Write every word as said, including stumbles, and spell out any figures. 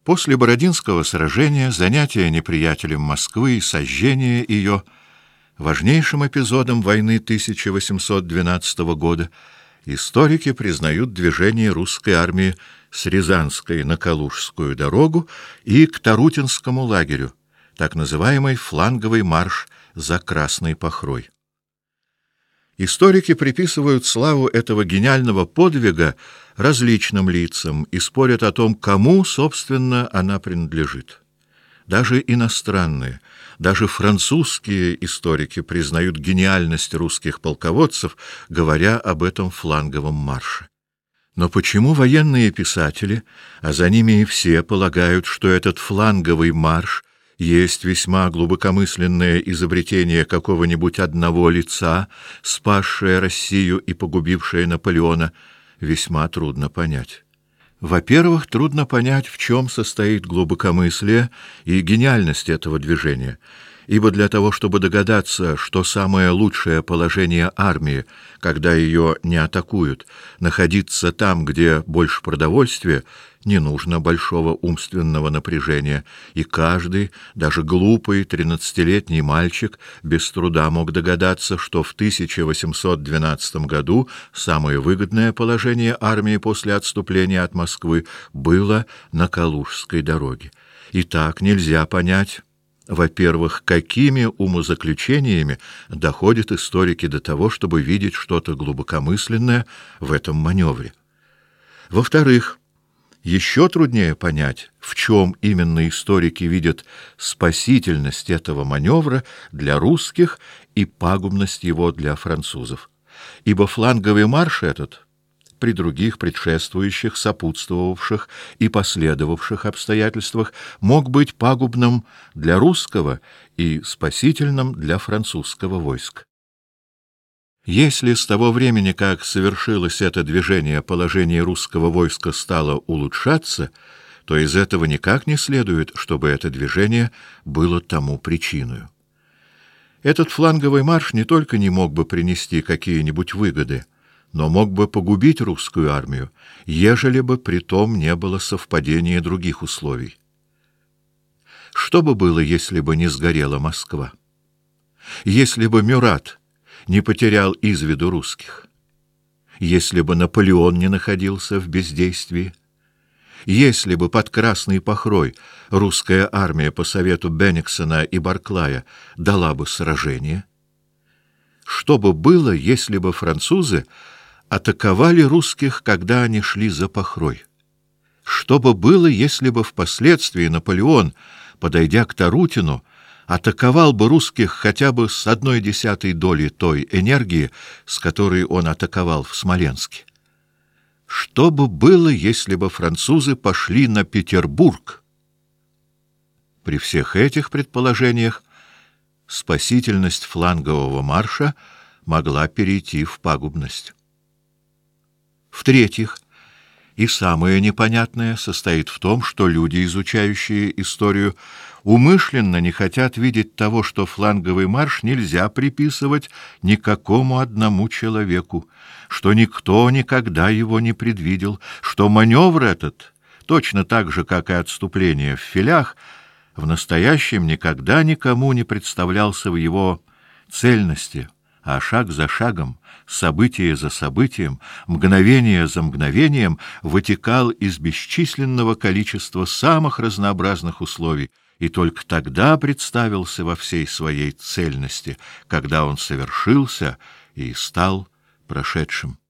После Бородинского сражения, занятия неприятелем Москвы и сожжения ее, важнейшим эпизодом войны тысяча восемьсот двенадцатого года, историки признают движение русской армии с Рязанской на Калужскую дорогу и к Тарутинскому лагерю, так называемый фланговый марш за Красной Похрой. Историки приписывают славу этого гениального подвига различным лицам и спорят о том, кому, собственно, она принадлежит. Даже иностранные, даже французские историки признают гениальность русских полководцев, говоря об этом фланговом марше. Но почему военные писатели, а за ними и все, полагают, что этот фланговый марш есть весьма глубокомысленное изобретение какого-нибудь одного лица, спасшее Россию и погубившее Наполеона, весьма трудно понять. Во-первых, трудно понять, в чем состоит глубокомыслие и гениальность этого движения, ибо для того, чтобы догадаться, что самое лучшее положение армии, когда ее не атакуют, находиться там, где больше продовольствия, не нужно большого умственного напряжения, и каждый, даже глупый тринадцатилетний мальчик, без труда мог догадаться, что в тысяча восемьсот двенадцатом году самое выгодное положение армии после отступления от Москвы было на Калужской дороге. И так нельзя понять, во-первых, какими умозаключениями доходят историки до того, чтобы видеть что-то глубокомысленное в этом маневре. Во-вторых, еще труднее понять, в чем именно историки видят спасительность этого маневра для русских и пагубность его для французов. Ибо фланговый марш этот, при других предшествующих, сопутствовавших и последовавших обстоятельствах, мог быть пагубным для русского и спасительным для французского войска. Если с того времени, как совершилось это движение, положение русского войска стало улучшаться, то из этого никак не следует, чтобы это движение было тому причиной. Этот фланговый марш не только не мог бы принести какие-нибудь выгоды, но мог бы погубить русскую армию, ежели бы при том не было совпадения других условий. Что бы было, если бы не сгорела Москва? Если бы Мюрат не потерял из виду русских? Если бы Наполеон не находился в бездействии? Если бы под Красной Похрой русская армия по совету Бенниксена и Барклая дала бы сражение? Что бы было, если бы французы атаковали русских, когда они шли за Похрой? Что бы было, если бы впоследствии Наполеон, подойдя к Тарутину, атаковал бы русских хотя бы с одной десятой долей той энергии, с которой он атаковал в Смоленске? Что бы было, если бы французы пошли на Петербург? При всех этих предположениях спасительность флангового марша могла перейти в пагубность. В-третьих, и самое непонятное состоит в том, что люди, изучающие историю, умышленно не хотят видеть того, что фланговый марш нельзя приписывать никакому одному человеку, что никто никогда его не предвидел, что маневр этот, точно так же, как и отступление в Филях, в настоящем никогда никому не представлялся в его цельности, а шаг за шагом, событие за событием, мгновение за мгновением вытекал из бесчисленного количества самых разнообразных условий, и только тогда представился во всей своей цельности, когда он совершился и стал прошедшим.